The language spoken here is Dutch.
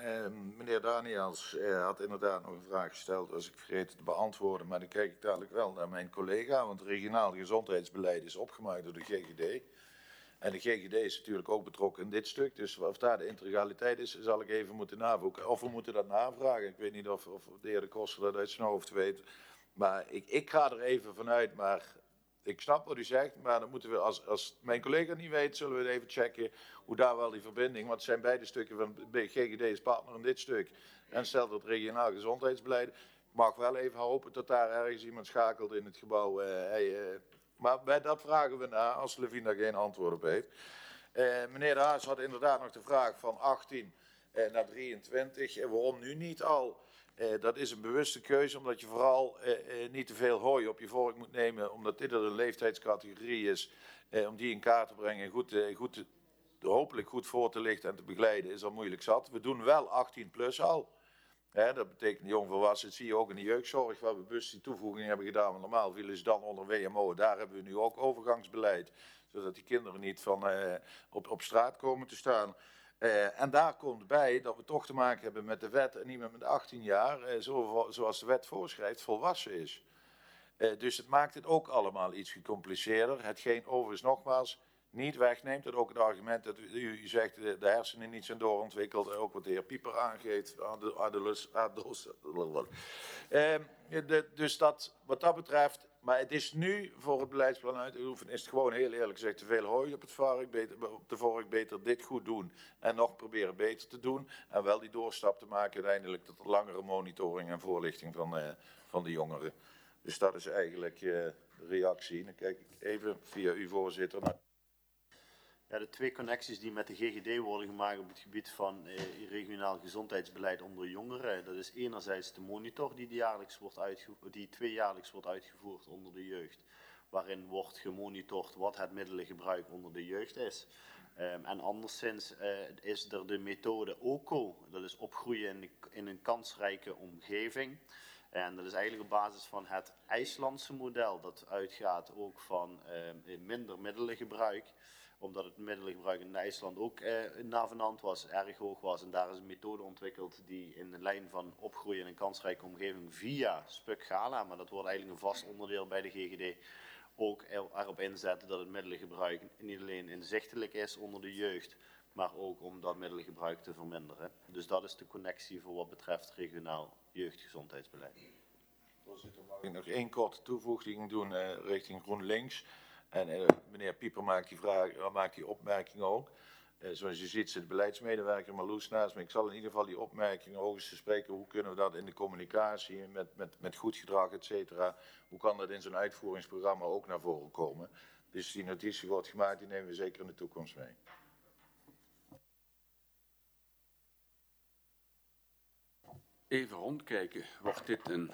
Meneer Daniels had inderdaad nog een vraag gesteld, als ik vergeten te beantwoorden, maar dan kijk ik dadelijk wel naar mijn collega, want het regionaal gezondheidsbeleid is opgemaakt door de GGD. En de GGD is natuurlijk ook betrokken in dit stuk, dus of daar de integraliteit is, zal ik even moeten navoegen. Of we moeten dat navragen, ik weet niet of de heer De Koster dat uit zijn hoofd weet. Maar ik ga er even vanuit, maar ik snap wat u zegt, maar dan moeten we, als mijn collega niet weet, zullen we het even checken hoe daar wel die verbinding, want het zijn beide stukken van GGD is partner in dit stuk en stelt het regionaal gezondheidsbeleid. Ik mag wel even hopen dat daar ergens iemand schakelt in het gebouw. Maar bij dat vragen we na, als Levine daar geen antwoord op heeft. Meneer De Haas had inderdaad nog de vraag van 18 naar 23. En waarom nu niet al? Dat is een bewuste keuze, omdat je vooral niet te veel hooi op je vork moet nemen, omdat dit een leeftijdscategorie is, om die in kaart te brengen en hopelijk goed voor te lichten en te begeleiden, is al moeilijk zat. We doen wel 18 plus al. Dat betekent jongvolwassenen, dat zie je ook in de jeugdzorg, waar we bewust die toevoeging hebben gedaan, want normaal vielen ze dan onder WMO. Daar hebben we nu ook overgangsbeleid, zodat die kinderen niet op straat komen te staan. En daar komt bij dat we toch te maken hebben met de wet en iemand met 18 jaar, zoals de wet voorschrijft, volwassen is. Dus het maakt het ook allemaal iets gecompliceerder. Hetgeen overigens nogmaals niet wegneemt, dat ook het argument dat u zegt de hersenen niet zijn doorontwikkeld, ook wat de heer Pieper aangeeft, dus dat wat dat betreft, maar het is nu voor het beleidsplan uit te oefenen, is het gewoon heel eerlijk gezegd te veel hooi op de vork, beter dit goed doen en nog proberen beter te doen en wel die doorstap te maken uiteindelijk tot langere monitoring en voorlichting van de jongeren. Dus dat is eigenlijk de reactie. Dan kijk ik even via uw voorzitter naar. Ja, de twee connecties die met de GGD worden gemaakt op het gebied van regionaal gezondheidsbeleid onder jongeren. Dat is enerzijds de monitor die tweejaarlijks wordt uitgevoerd onder de jeugd. Waarin wordt gemonitord wat het middelengebruik onder de jeugd is. En anderszins is er de methode OCO, dat is opgroeien in een kansrijke omgeving. En dat is eigenlijk op basis van het IJslandse model, dat uitgaat ook van minder middelengebruik, omdat het middelengebruik in IJsland ook navenant was, erg hoog was. En daar is een methode ontwikkeld die in de lijn van opgroeien in een kansrijke omgeving via SPUC-GALA, maar dat wordt eigenlijk een vast onderdeel bij de GGD, ook erop inzetten dat het middelengebruik niet alleen inzichtelijk is onder de jeugd, maar ook om dat middelengebruik te verminderen. Dus dat is de connectie voor wat betreft regionaal jeugdgezondheidsbeleid. Voorzitter, mag ik nog één korte toevoeging doen richting GroenLinks. En meneer Pieper maakt die opmerking ook. Zoals je ziet zit de beleidsmedewerker Marloes naast me. Ik zal in ieder geval die opmerking ook eens spreken. Hoe kunnen we dat in de communicatie met goed gedrag, et cetera. Hoe kan dat in zo'n uitvoeringsprogramma ook naar voren komen? Dus die notitie wordt gemaakt, die nemen we zeker in de toekomst mee. Even rondkijken. Wordt dit een